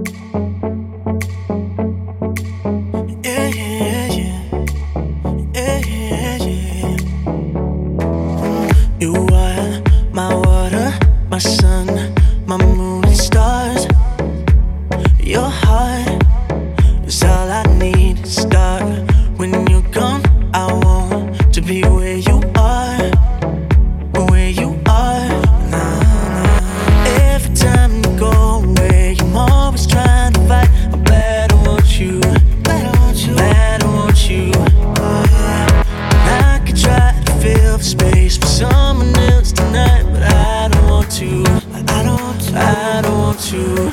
Yeah, yeah, yeah. Yeah, yeah, yeah. You are my water, my sun, my moon and stars. Your heart is all I need to start. When you're gone, I want to be where you are, where you are. Nah, nah. Every time you go away, I'm always trying to fight. I'm glad I want you, glad I want you, glad I want you. I could try to fill the space with someone else tonight, but I don't want to. I don't want to. I don't want to.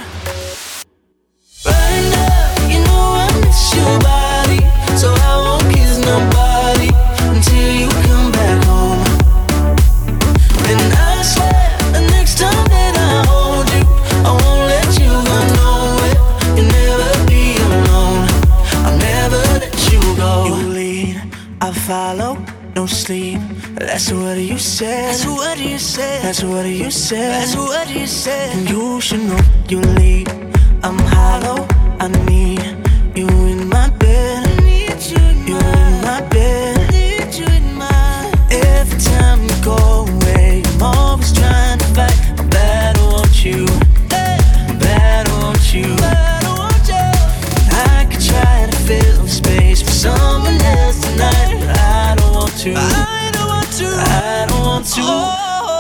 Right now, you know I miss your body, so I won't kiss nobody until you come back home. And I swear, the next time that I hold you, I won't let you go nowhere. You'll never be alone. I'll never let you go. You lead, I follow, no sleep. That's what you said. That's what you said. That's what you said. That's what you said. And you should know you lead. I'm hollow. I need you in my bed. I need you in my bed. I need you in my. Every time you go away, I'm always trying to fight. I'm glad I want you. I'm glad I want you. I could try to fill the space for someone else tonight, but I don't want to. I don't want to. I don't want to. Oh.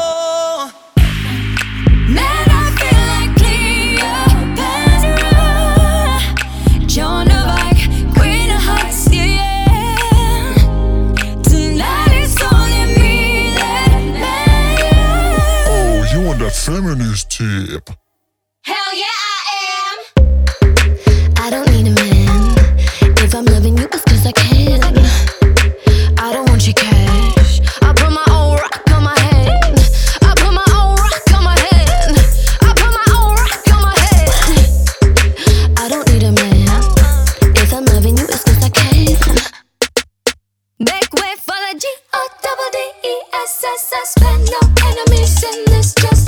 Man, I feel like Cleopatra, Joan of Arc, Queen of Hearts, yeah. Tonight it's only me that matters. Oh, you want that feminist tip? Hell yeah, I am. I don't need a man. If I'm loving you, it's 'cause I can. I don't want your cash. I put my own rock on my hand. I put my own rock on my hand. I put my own rock on my hand. I don't need a man. If I'm loving you, it's 'cause I can. Make way for the G-O-double-D-E-S-S-S. Spend no enemies in this, just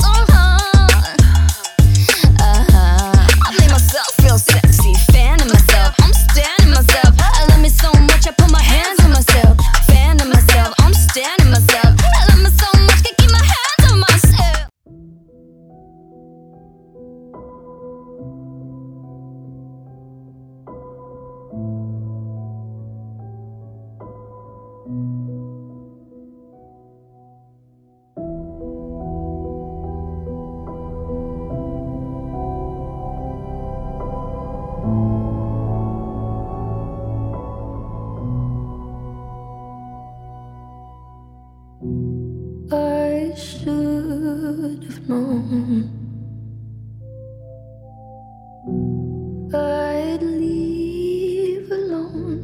I made myself feel sexy, fanning myself. I'm standing myself. I love me so much, I put my hands on myself. Fanning myself, I'm standing myself. I love me so much, can keep my hands on myself. I should have known I'd leave alone.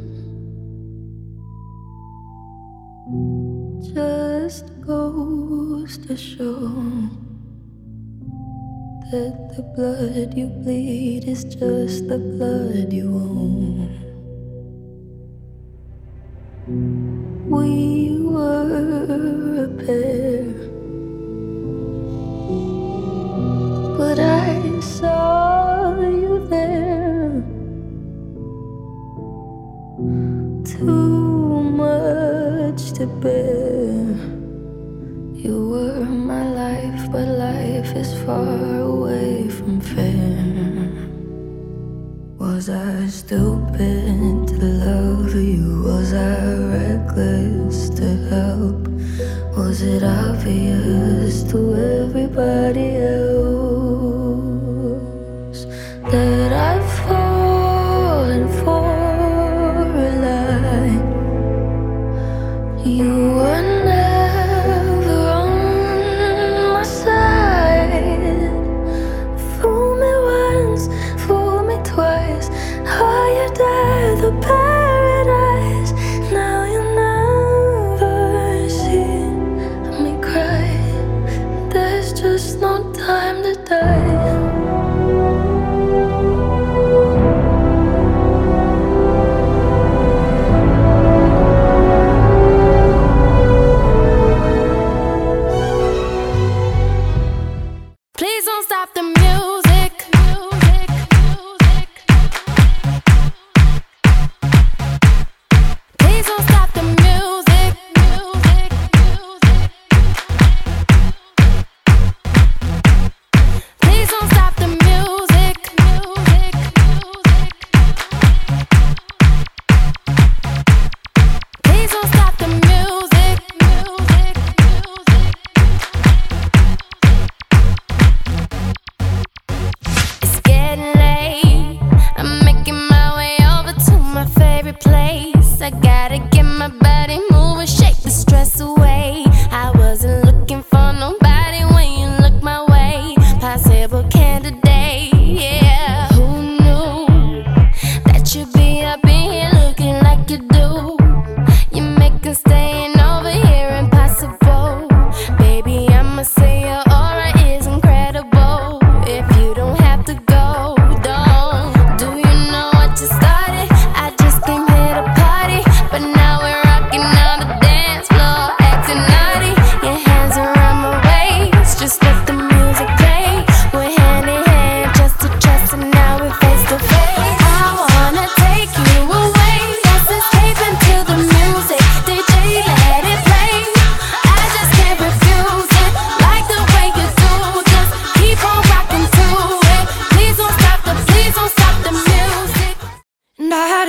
Just goes to show that the blood you bleed is just the blood you own. We were a pair, but I saw you there. Too much to bear. You were my life, but life is far away from fair. Was I stupid to love you? Was I reckless to help? Was it obvious to everybody else that I've fallen for a lie? You were never on my side. Fool me once, fool me twice. Are you there, the paradise? Now you never see me cry. There's just no time to die.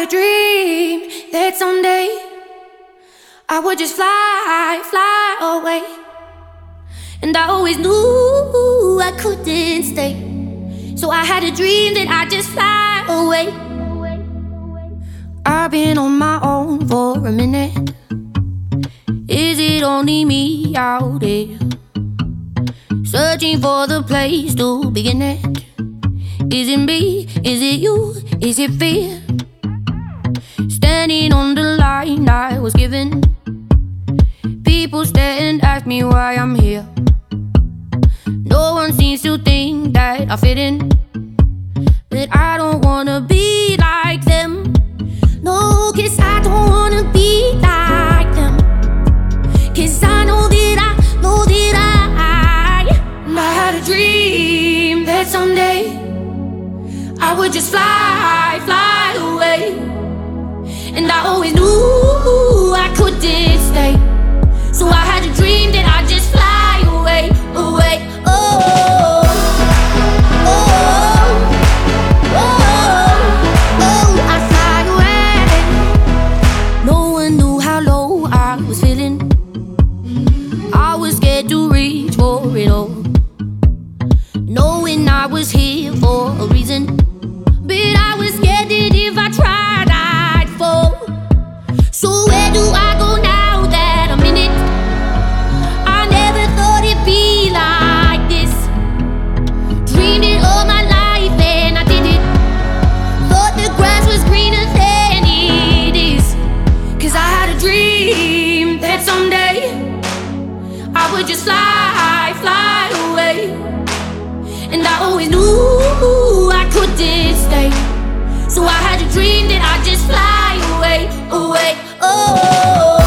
a dream that someday I would just fly, fly away. And I always knew I couldn't stay, so I had a dream that I'd just fly away. I've been on my own for a minute. Is it only me out there, searching for the place to begin it? Is it me? Is it you? Is it fear? Standing on the line I was given, people stare and ask me why I'm here. No one seems to think that I fit in, but I don't wanna be like them. No, 'cause I don't wanna be like them. 'Cause I know that I had a dream that someday I would just fly, fly away. And I always knew I couldn't stay, so I had a dream that I'd just fly away, away. Oh, oh, oh, oh, oh, I'd fly away. No one knew how low I was feeling. I was scared to reach for it all, knowing I was here for a reason. But I was scared that if I tried, I'd fall. So where do I go now that I'm in it? I never thought it'd be like this. Dreamed it all my life and I did it. Thought the grass was greener than it is. 'Cause I had a dream that someday I would just fly, fly away. And I always knew I couldn't stay, so I had a dream that I'd just fly away, away. Oh.